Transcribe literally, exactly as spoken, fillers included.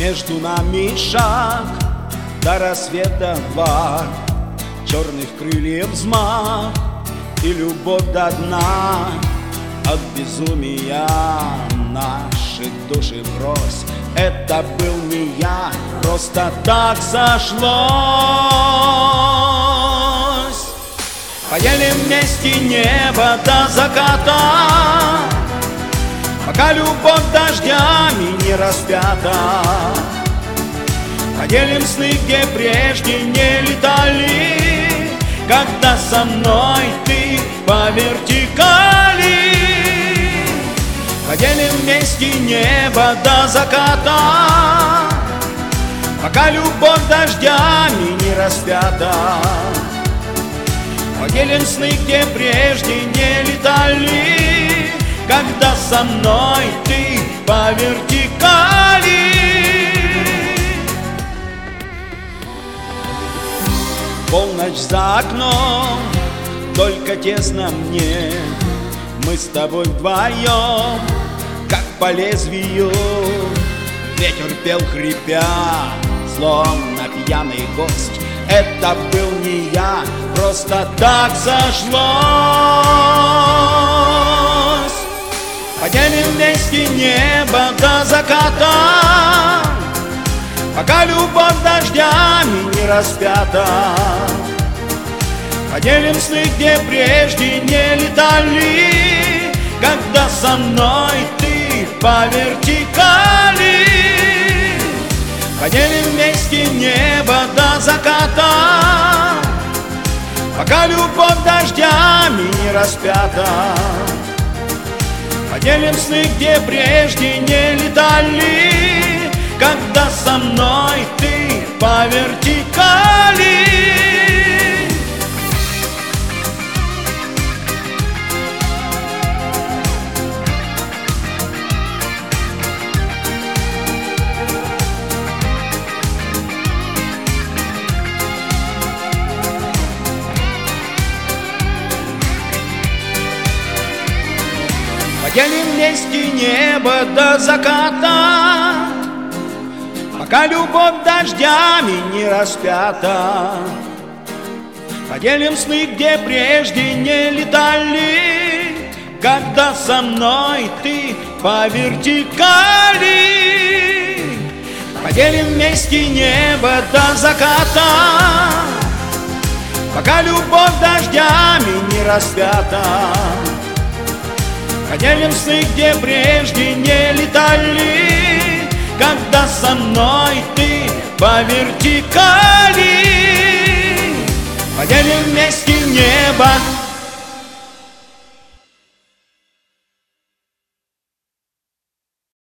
Между нами шаг, до рассвета два, черных крыльев взмах и любовь до дна. От безумия наши души врозь. Это был не я, просто так сошлось. Поделим вместе небо до заката, пока любовь дождями не распята. Поделим сны, где прежде не летали, когда со мной ты по вертикали. Поделим вместе небо до заката, пока любовь дождями не распята. Поделим сны, где прежде не летали, когда со мной ты по вертикали. Полночь за окном, только тесно мне. Мы с тобой вдвоем, как по лезвию. Ветер пел хрипя, словно пьяный гость. Это был не я, просто так сошлось. Поделим вместе небо до заката, пока любовь дождями не распята. Поделим сны, где прежде не летали, когда со мной ты по вертикали. Поделим вместе небо до заката, пока любовь дождями не распята. Поделим сны, где прежде не летали, когда со мной ты по вертикали. Поделим вместе небо до заката, пока любовь дождями не распята. Поделим сны, где прежде не летали, когда со мной ты по вертикали. Поделим вместе небо до заката, пока любовь дождями не распята. Поделим сны, где прежде не летали, когда со мной ты по вертикали. Поделим вместе небо